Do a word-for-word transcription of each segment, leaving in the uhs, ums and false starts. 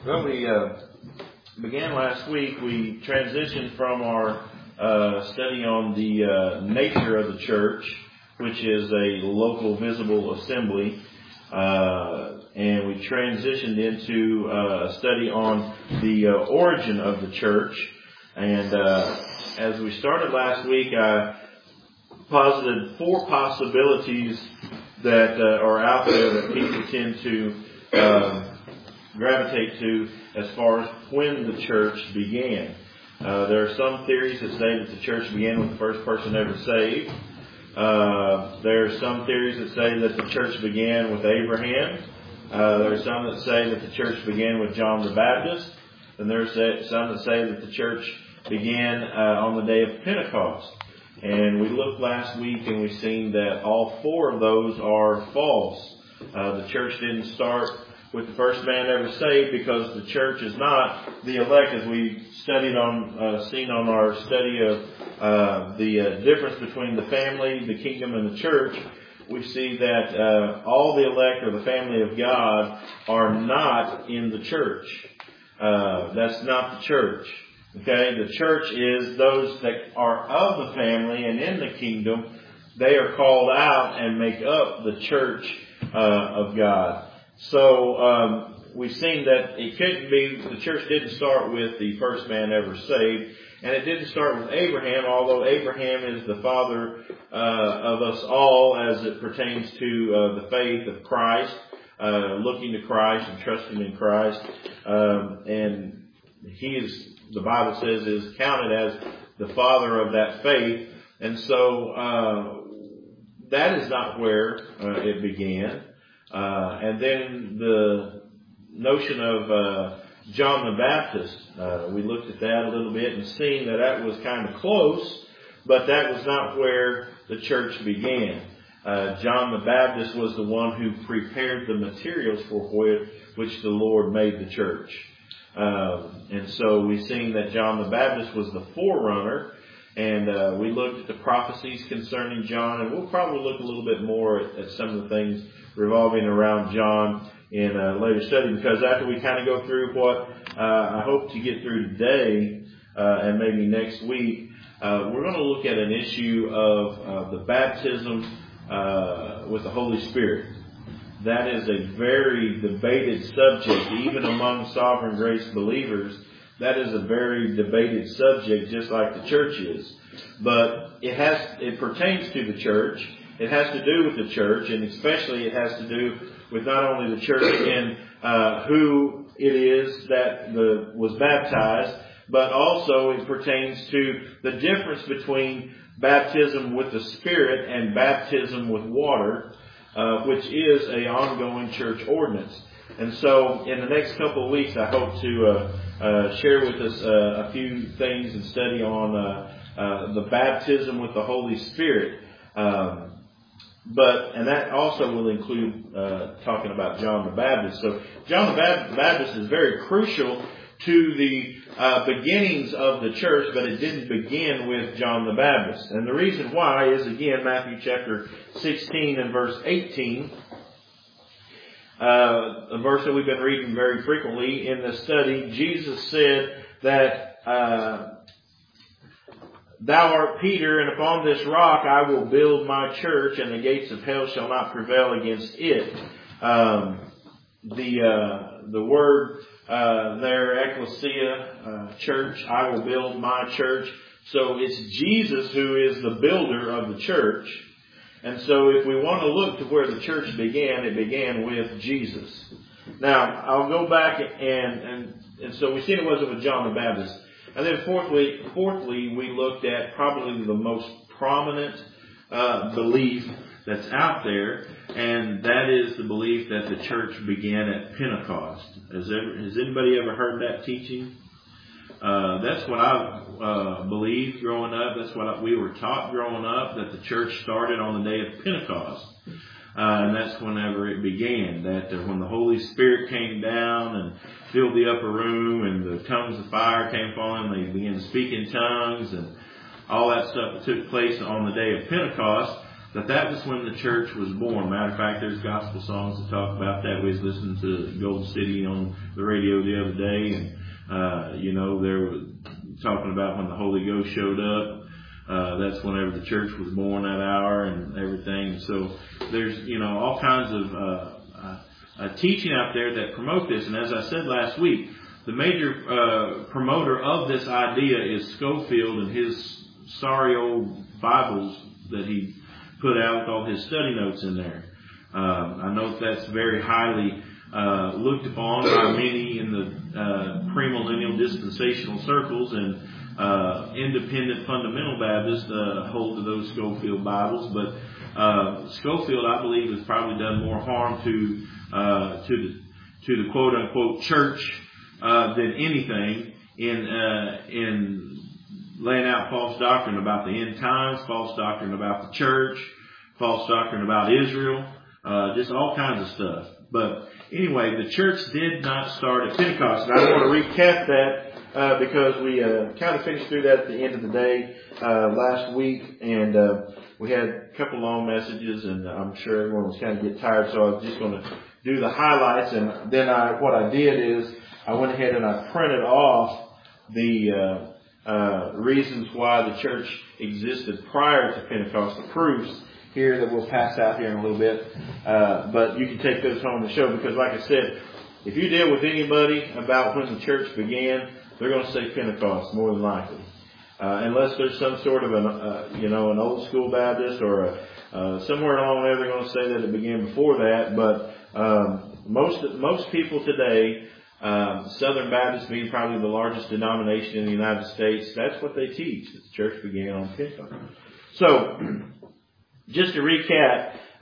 Well, we uh, began last week. We transitioned from our uh, study on the uh, nature of the church, which is a local visible assembly, uh, and we transitioned into uh, a study on the uh, origin of the church. And uh, as we started last week, I posited four possibilities that uh, are out there that people tend to uh, gravitate to as far as when the church began. Uh, there are some theories that say that the church began with the first person ever saved. Uh, there are some theories that say that the church began with Abraham. Uh, there are some that say that the church began with John the Baptist. And there are some that say that the church began uh, on the day of Pentecost. And we looked last week and we've seen that all four of those are false. Uh, the church didn't start with the first man ever saved, because the church is not the elect, as we studied on, uh, seen on our study of uh, the uh, difference between the family, the kingdom, and the church. We see that uh, all the elect or the family of God are not in the church. Uh, that's not the church. Okay, the church is those that are of the family and in the kingdom. They are called out and make up the church uh, of God. So um, we've seen that it couldn't be, the church didn't start with the first man ever saved, and it didn't start with Abraham, although Abraham is the father uh, of us all as it pertains to uh, the faith of Christ, uh, looking to Christ and trusting in Christ, um, and he is, the Bible says, is counted as the father of that faith, and so uh, that is not where uh, it began. Uh, and then the notion of uh, John the Baptist, uh, we looked at that a little bit and seen that that was kind of close, but that was not where the church began. Uh, John the Baptist was the one who prepared the materials for which the Lord made the church. Um, and so we've seen that John the Baptist was the forerunner, and uh, we looked at the prophecies concerning John, and we'll probably look a little bit more at, at some of the things revolving around John in a later study, because after we kind of go through what uh, I hope to get through today uh, and maybe next week, uh, we're going to look at an issue of uh, the baptism uh, with the Holy Spirit. That is a very debated subject, even among Sovereign Grace believers. That is a very debated subject, just like the church is. But it has, it pertains to the church. It has to do with the church, and especially it has to do with not only the church and uh, who it is that the, was baptized, but also it pertains to the difference between baptism with the Spirit and baptism with water, uh, which is a ongoing church ordinance. And so in the next couple of weeks, I hope to uh, uh, share with us uh, a few things and study on uh, uh, the baptism with the Holy Spirit. Um, But, and that also will include uh, talking about John the Baptist. So John the Baptist is very crucial to the uh, beginnings of the church, but it didn't begin with John the Baptist. And the reason why is, again, Matthew chapter sixteen and verse eighteen. Uh, a verse that we've been reading very frequently in this study. Jesus said that uh, Thou art Peter, and upon this rock I will build my church, and the gates of hell shall not prevail against it. Um, the uh, the word uh, there, ecclesia, uh, church, I will build my church. So it's Jesus who is the builder of the church. And so if we want to look to where the church began, it began with Jesus. Now, I'll go back and, and, and so we see it wasn't with John the Baptist. And then fourthly, fourthly, we looked at probably the most prominent uh, belief that's out there, and that is the belief that the church began at Pentecost. Has, ever, has anybody ever heard that teaching? Uh, that's what I uh, believed growing up. That's what I, we were taught growing up, that the church started on the day of Pentecost. Uh, and that's whenever it began, that uh, when the Holy Spirit came down and filled the upper room and the tongues of fire came upon them, they began to speak in tongues and all that stuff that took place on the day of Pentecost. that that was when the church was born. Matter of fact, there's gospel songs that talk about that. We was listening to Golden City on the radio the other day, and uh, you know, they were talking about when the Holy Ghost showed up. Uh, that's whenever the church was born that hour and everything. So there's, you know, all kinds of uh, uh, uh, teaching out there that promote this. And as I said last week, the major uh, promoter of this idea is Scofield and his sorry old Bibles that he put out with all his study notes in there. Um, I know that's very highly uh, looked upon by many in the uh, premillennial dispensational circles, and Uh, independent fundamental Baptists uh, hold to those Scofield Bibles, but uh, Scofield, I believe, has probably done more harm to uh, to the to the quote unquote church uh, than anything in uh, in laying out false doctrine about the end times, false doctrine about the church, false doctrine about Israel, uh, just all kinds of stuff. But anyway, the church did not start at Pentecost, and I want to recap that. Uh, because we uh, kind of finished through that at the end of the day uh, last week, and uh, we had a couple long messages, and I'm sure everyone was kind of getting tired, so I was just going to do the highlights. And then I, what I did is I went ahead and I printed off the uh, uh, reasons why the church existed prior to Pentecost, the proofs here that we'll pass out here in a little bit. Uh, but you can take those home and show, because like I said, if you deal with anybody about when the church began, they're going to say Pentecost more than likely, uh, unless there's some sort of an, uh, you know, an old school Baptist or a, uh, somewhere along there they're going to say that it began before that. But um, most most people today, um, Southern Baptists being probably the largest denomination in the United States, that's what they teach. The church began on Pentecost. So, just to recap,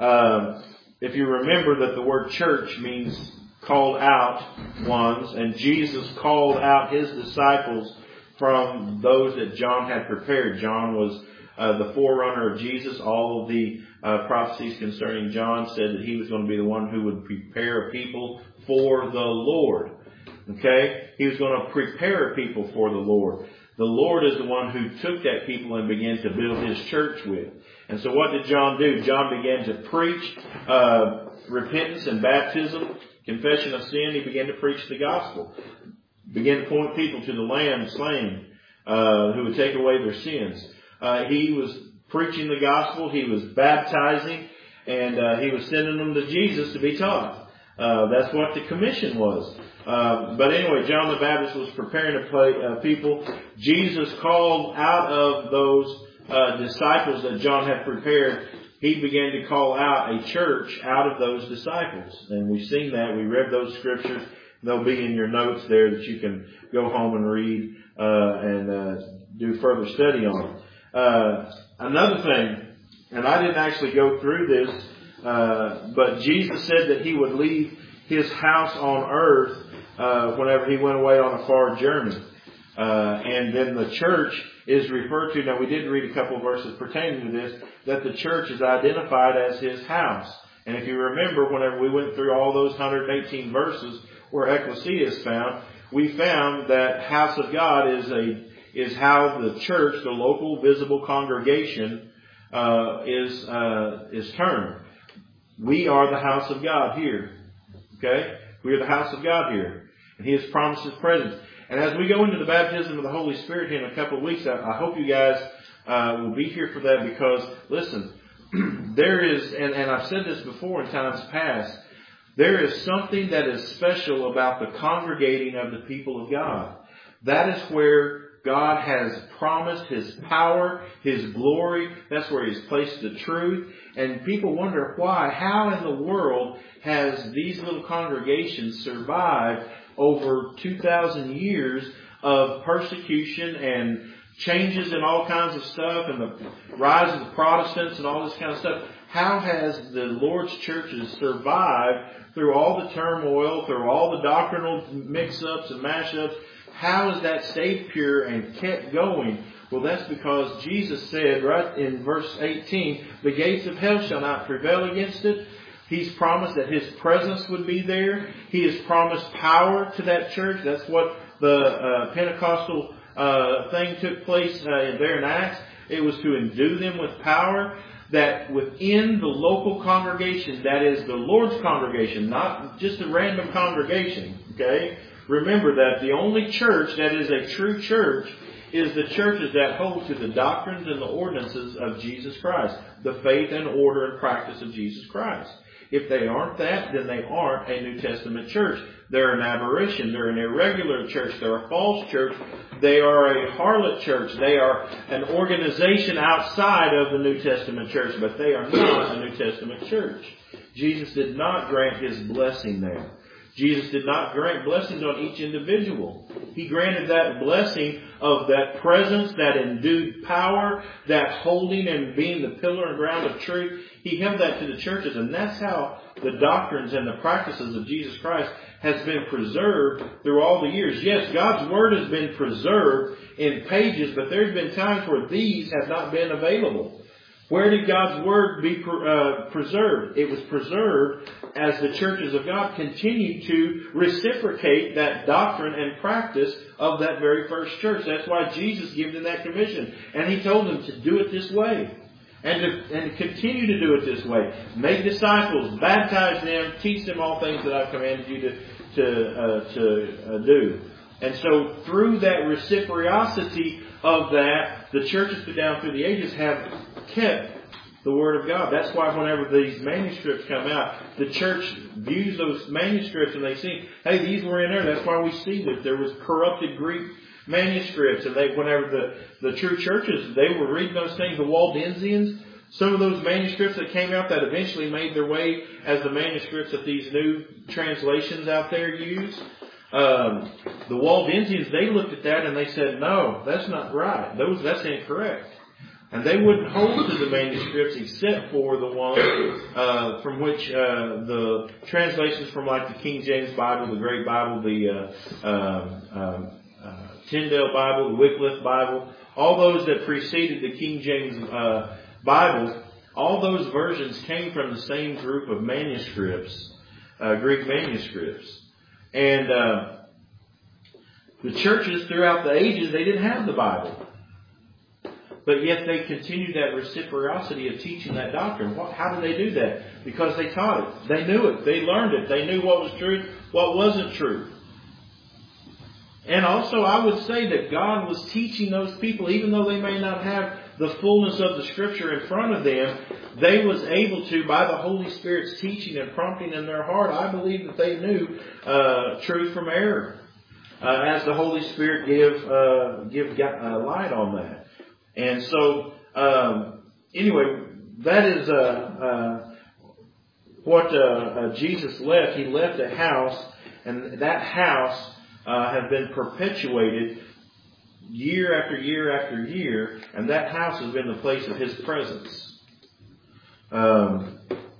um, if you remember that the word church means called out ones, and Jesus called out his disciples from those that John had prepared. John was uh, the forerunner of Jesus. All of the uh, prophecies concerning John said that he was going to be the one who would prepare a people for the Lord. Okay? He was going to prepare a people for the Lord. The Lord is the one who took that people and began to build his church with. And so what did John do? John began to preach uh, repentance and baptism, confession of sin. He began to preach the gospel. Began to point people to the Lamb slain, uh, who would take away their sins. Uh, he was preaching the gospel. He was baptizing, and uh, he was sending them to Jesus to be taught. Uh, that's what the commission was. Uh, but anyway, John the Baptist was preparing to play, uh, people. Jesus called out of those uh, disciples that John had prepared. He began to call out a church out of those disciples. And we've seen that. We read those scriptures. They'll be in your notes there that you can go home and read uh, and uh, do further study on. Uh, another thing, and I didn't actually go through this, uh, but Jesus said that he would leave his house on earth uh, whenever he went away on a far journey. Uh, and then the church is referred to, now we did read a couple of verses pertaining to this, that the church is identified as his house. And if you remember, whenever we went through all those one hundred eighteen verses where ecclesia is found, we found that house of God is a is how the church, the local visible congregation, uh, is uh, is termed. We are the house of God here. Okay? We are the house of God here. And he has promised his presence. And as we go into the baptism of the Holy Spirit here in a couple of weeks, I, I hope you guys uh, will be here for that, because, listen, there is, and, and I've said this before in times past, there is something that is special about the congregating of the people of God. That is where God has promised his power, his glory. That's where he's placed the truth. And people wonder why, how in the world has these little congregations survived over two thousand years of persecution and changes in all kinds of stuff, and the rise of the Protestants and all this kind of stuff. How has the Lord's churches survived through all the turmoil, through all the doctrinal mix-ups and mash-ups? How has that stayed pure and kept going? Well, that's because Jesus said right in verse eighteen, the gates of hell shall not prevail against it. He's promised that his presence would be there. He has promised power to that church. That's what the uh, Pentecostal uh, thing took place uh, there in Acts. It was to endue them with power. that within the local congregation, that is the Lord's congregation, not just a random congregation, okay? Remember that the only church that is a true church is the churches that hold to the doctrines and the ordinances of Jesus Christ, the faith and order and practice of Jesus Christ. If they aren't that, then they aren't a New Testament church. They're an aberration. They're an irregular church. They're a false church. They are a harlot church. They are an organization outside of the New Testament church, but they are not a New Testament church. Jesus did not grant His blessing there. Jesus did not grant blessings on each individual. He granted that blessing of that presence, that endued power, that holding and being the pillar and ground of truth. He held that to the churches, and that's how the doctrines and the practices of Jesus Christ has been preserved through all the years. Yes, God's Word has been preserved in pages, but there's been times where these have not been available. Where did God's Word be uh, preserved? It was preserved as the churches of God continued to reciprocate that doctrine and practice of that very first church. That's why Jesus gave them that commission. And He told them to do it this way. And to, and to continue to do it this way. Make disciples, baptize them, teach them all things that I've commanded you to, to, uh, to uh, do. And so through that reciprocity of that, the churches down through the ages have kept the Word of God. That's why whenever these manuscripts come out, the church views those manuscripts and they see, hey, these were in there. That's why we see that there was corrupted Greek manuscripts. And they, whenever the, the true churches, they were reading those things, the Waldensians, some of those manuscripts that came out that eventually made their way as the manuscripts that these new translations out there use. Um, the Waldensians, they looked at that and they said, no, that's not right. Those, that's incorrect. And they wouldn't hold to the manuscripts except for the one uh, from which uh, the translations from like the King James Bible, the Great Bible, the uh, um, um, uh, Tyndale Bible, the Wycliffe Bible, all those that preceded the King James uh, Bible, all those versions came from the same group of manuscripts, uh, Greek manuscripts. And uh, the churches throughout the ages, they didn't have the Bible. But yet they continued that reciprocity of teaching that doctrine. What, how did they do that? Because they taught it. They knew it. They learned it. They knew what was true, what wasn't true. And also I would say that God was teaching those people, even though they may not have the fullness of the Scripture in front of them, they was able to, by the Holy Spirit's teaching and prompting in their heart, I believe that they knew uh, truth from error. Uh, as the Holy Spirit give, uh, give uh, light on that. And so, um, anyway, that is uh, uh, what uh, uh, Jesus left. He left a house, and that house uh, has been perpetuated year after year after year, and that house has been the place of His presence. Um,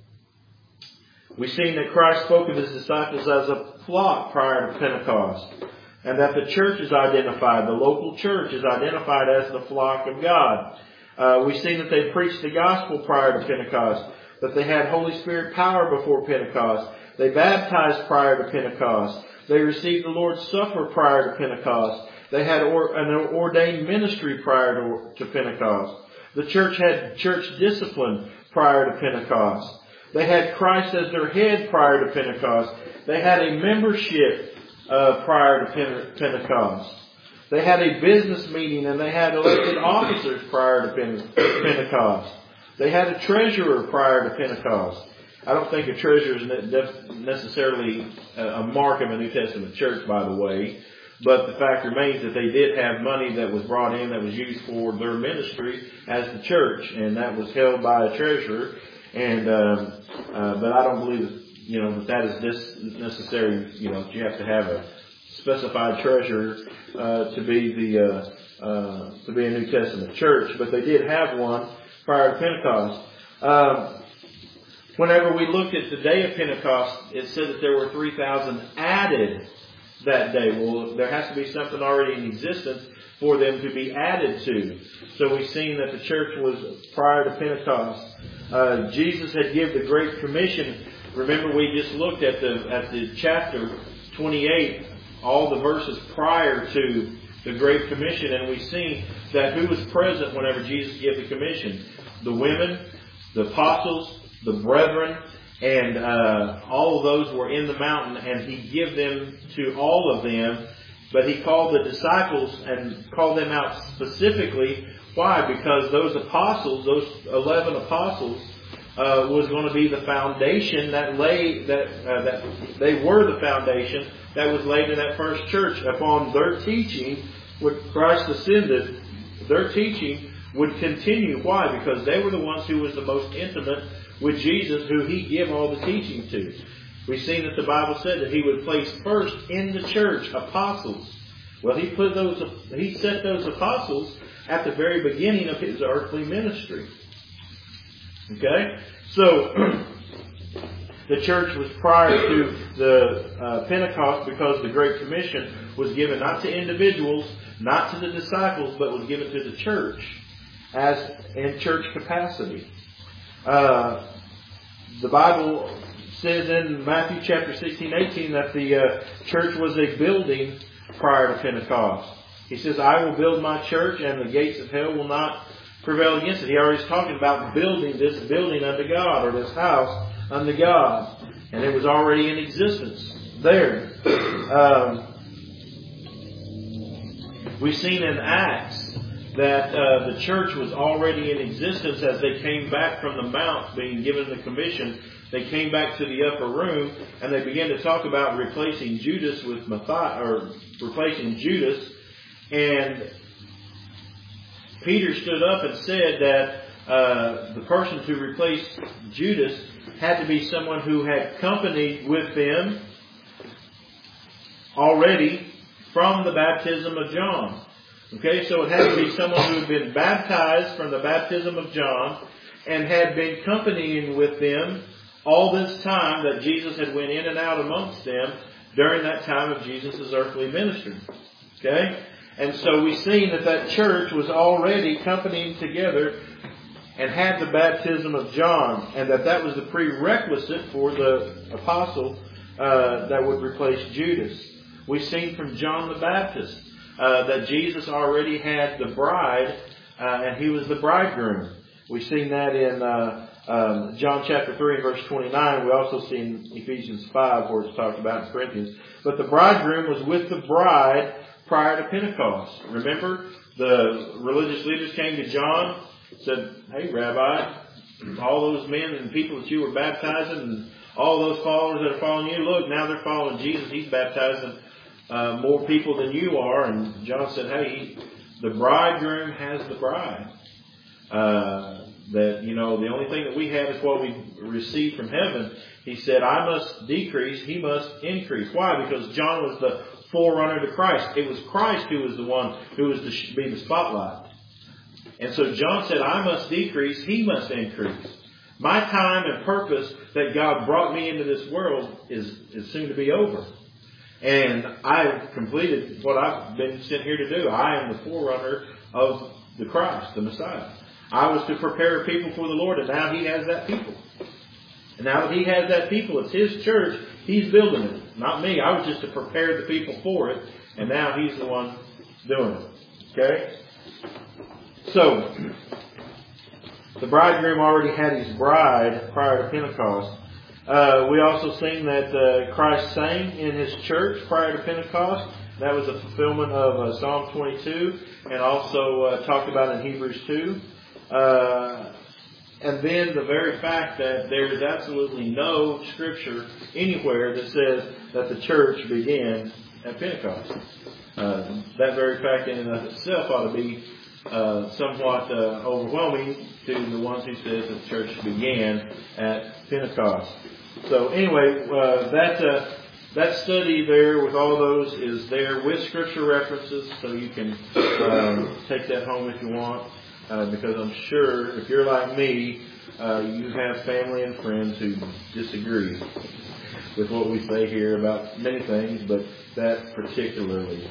we've seen that Christ spoke of His disciples as a flock prior to Pentecost. And that the church is identified, the local church is identified as the flock of God. Uh, we've seen that they preached the gospel prior to Pentecost, that they had Holy Spirit power before Pentecost. They baptized prior to Pentecost. They received the Lord's Supper prior to Pentecost. They had or, an ordained ministry prior to, to Pentecost. The church had church discipline prior to Pentecost. They had Christ as their head prior to Pentecost. They had a membership Uh, prior to Pentecost. They had a business meeting and they had elected officers prior to Pentecost. They had a treasurer prior to Pentecost. I don't think a treasurer is necessarily a mark of a New Testament church, by the way. But the fact remains that they did have money that was brought in that was used for their ministry as the church. And that was held by a treasurer. And um, uh, but I don't believe that You know, that that is necessary, you know, you have to have a specified treasurer, uh, to be the, uh, uh, to be a New Testament church, but they did have one prior to Pentecost. Um, whenever we looked at the day of Pentecost, it said that there were three thousand added that day. Well, there has to be something already in existence for them to be added to. So we've seen that the church was prior to Pentecost. Uh, Jesus had given the Great Commission. Remember, we just looked at the at the chapter twenty-eight, all the verses prior to the Great Commission, and we've seen that who was present whenever Jesus gave the commission? The women, the apostles, the brethren, and uh, all of those were in the mountain, and He gave them to all of them. But He called the disciples and called them out specifically. Why? Because those apostles, those eleven apostles, uh, was going to be the foundation that lay that uh, that they were the foundation that was laid in that first church. Upon their teaching, when Christ ascended, their teaching would continue. Why? Because they were the ones who was the most intimate with Jesus, who He gave all the teaching to. We've seen that the Bible said that He would place first in the church apostles. Well, He put those, He set those apostles at the very beginning of His earthly ministry. Okay? So, the church was prior to the uh, Pentecost, because the Great Commission was given not to individuals, not to the disciples, but was given to the church as in church capacity. Uh, the Bible says in Matthew chapter sixteen, eighteen that the uh, church was a building prior to Pentecost. He says, I will build my church, and the gates of hell will not prevail against it. He already is talking about building this building unto God, or this house unto God. And it was already in existence there. Um, we've seen in Acts that uh, the church was already in existence as they came back from the mount, being given the commission. They came back to the upper room, and they began to talk about replacing Judas with Matthias, or replacing Judas. And Peter stood up and said that uh, the person to replace Judas had to be someone who had company with them already from the baptism of John. Okay, so it had to be someone who had been baptized from the baptism of John and had been companying with them all this time that Jesus had went in and out amongst them during that time of Jesus' earthly ministry. Okay? And so we've seen that that church was already companying together and had the baptism of John, and that that was the prerequisite for the apostle uh, that would replace Judas. We've seen from John the Baptist uh, that Jesus already had the bride, uh, and He was the bridegroom. We've seen that in uh, um, John chapter three and verse twenty-nine. We also see in Ephesians five where it's talked about in Corinthians. But the bridegroom was with the bride prior to Pentecost. Remember, the religious leaders came to John, said, hey, Rabbi, all those men and people that you were baptizing and all those followers that are following you, look, now they're following Jesus. He's baptizing uh, more people than you are. And John said, hey, the bridegroom has the bride. Uh, that, you know, the only thing that we have is what we receive from heaven. He said, I must decrease, He must increase. Why? Because John was the forerunner to Christ. It was Christ who was the one who was to be the spotlight. And so John said, I must decrease, He must increase. My time and purpose that God brought me into this world is, is soon to be over. And I've completed what I've been sent here to do. I am the forerunner of the Christ, the Messiah. I was to prepare people for the Lord, and now He has that people. And now that He has that people, it's His church. He's building it, not me. I was just to prepare the people for it, and now He's the one doing it. Okay? So, the bridegroom already had his bride prior to Pentecost. Uh, we also seen that uh, Christ sang in His church prior to Pentecost. That was a fulfillment of uh, Psalm twenty-two, and also uh, talked about in Hebrews two. Uh, and then the very fact that there is absolutely no scripture anywhere that says that the church began at Pentecost. Uh, that very fact in and of itself ought to be uh, somewhat uh, overwhelming to the ones who says that the church began at Pentecost. So anyway, uh, that uh, that study there with all those is there with scripture references, so you can um, take that home if you want. Uh, because I'm sure if you're like me, uh, you have family and friends who disagree with what we say here about many things, but that particularly.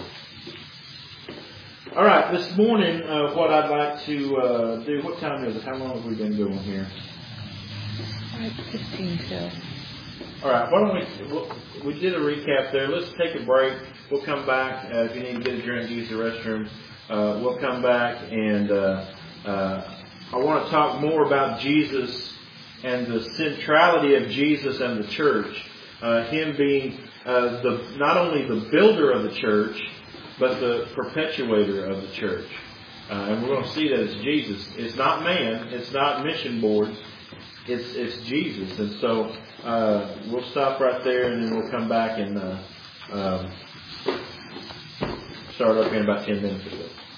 All right, this morning, uh, what I'd like to uh, do, what time is it? How long have we been doing here? Like fifteen till. All right, why don't we, we'll, we did a recap there. Let's take a break. We'll come back. Uh, if you need to get a drink, use the restroom. Uh, we'll come back and uh, uh, I want to talk more about Jesus and the centrality of Jesus and the church. Uh, him being uh, the not only the builder of the church, but the perpetuator of the church. Uh, and we're going to see that it's Jesus. It's not man. It's not mission board. It's it's Jesus. And so uh, we'll stop right there, and then we'll come back and uh, um, start up in about ten minutes or so.